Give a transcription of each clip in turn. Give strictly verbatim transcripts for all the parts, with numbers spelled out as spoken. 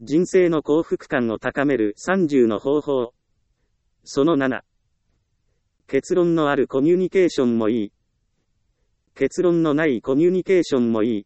人生の幸福感を高めるさんじゅうの方法。そのなな。結論のあるコミュニケーションもいい。結論のないコミュニケーションもいい。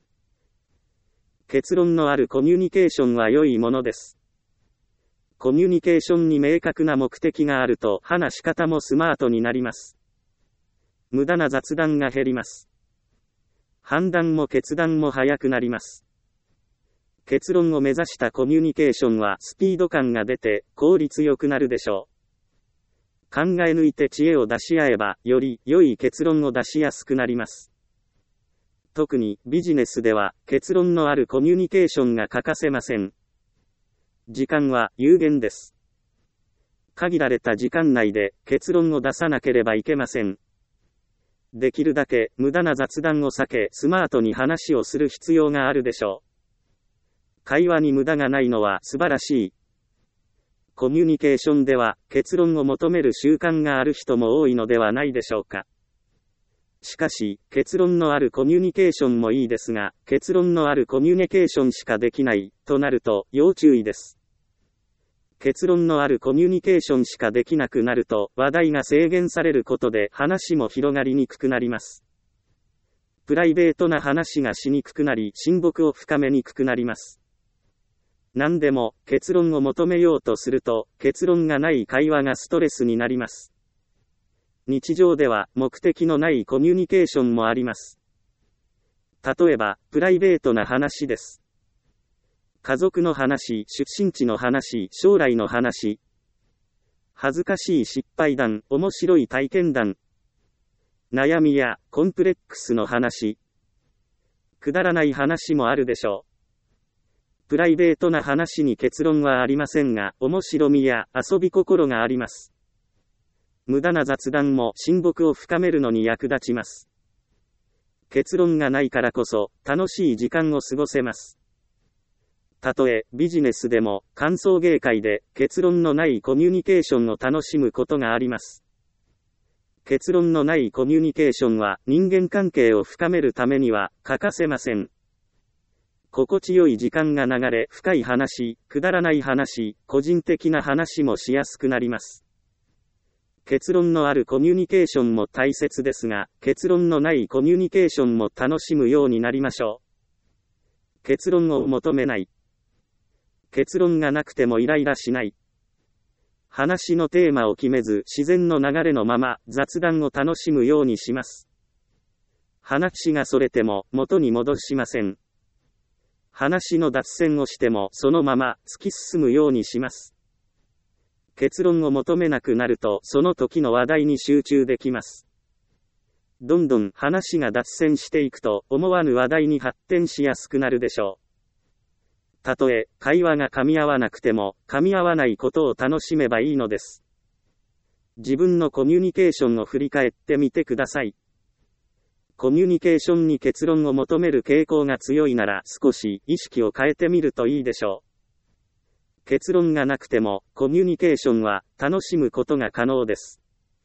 結論のあるコミュニケーションは良いものです。コミュニケーションに明確な目的があると話し方もスマートになります。無駄な雑談が減ります。判断も決断も早くなります。結論を目指したコミュニケーションはスピード感が出て効率よくなるでしょう。考え抜いて知恵を出し合えばより良い結論を出しやすくなります。特にビジネスでは結論のあるコミュニケーションが欠かせません。時間は有限です。限られた時間内で結論を出さなければいけません。できるだけ無駄な雑談を避けスマートに話をする必要があるでしょう。会話に無駄がないのは素晴らしい。コミュニケーションでは結論を求める習慣がある人も多いのではないでしょうか。しかし、結論のあるコミュニケーションもいいですが、結論のあるコミュニケーションしかできないとなると要注意です。結論のあるコミュニケーションしかできなくなると話題が制限されることで話も広がりにくくなります。プライベートな話がしにくくなり親睦を深めにくくなります。何でも結論を求めようとすると結論がない会話がストレスになります。日常では目的のないコミュニケーションもあります。例えばプライベートな話です。家族の話、出身地の話、将来の話。恥ずかしい失敗談、面白い体験談。悩みやコンプレックスの話。くだらない話もあるでしょう。プライベートな話に結論はありませんが、面白みや遊び心があります。無駄な雑談も親睦を深めるのに役立ちます。結論がないからこそ、楽しい時間を過ごせます。たとえビジネスでも歓送迎会で結論のないコミュニケーションを楽しむことがあります。結論のないコミュニケーションは人間関係を深めるためには欠かせません。心地よい時間が流れ、深い話、くだらない話、個人的な話もしやすくなります。結論のあるコミュニケーションも大切ですが、結論のないコミュニケーションも楽しむようになりましょう。結論を求めない。結論がなくてもイライラしない。話のテーマを決めず自然の流れのまま雑談を楽しむようにします。話がそれても元に戻しません。話の脱線をしてもそのまま突き進むようにします。結論を求めなくなるとその時の話題に集中できます。どんどん話が脱線していくと思わぬ話題に発展しやすくなるでしょう。たとえ会話が噛み合わなくても噛み合わないことを楽しめばいいのです。自分のコミュニケーションを振り返ってみてください。コミュニケーションに結論を求める傾向が強いなら少し意識を変えてみるといいでしょう。結論がなくてもコミュニケーションは楽しむことが可能です。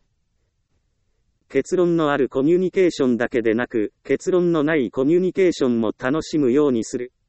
結論のあるコミュニケーションだけでなく結論のないコミュニケーションも楽しむようにする。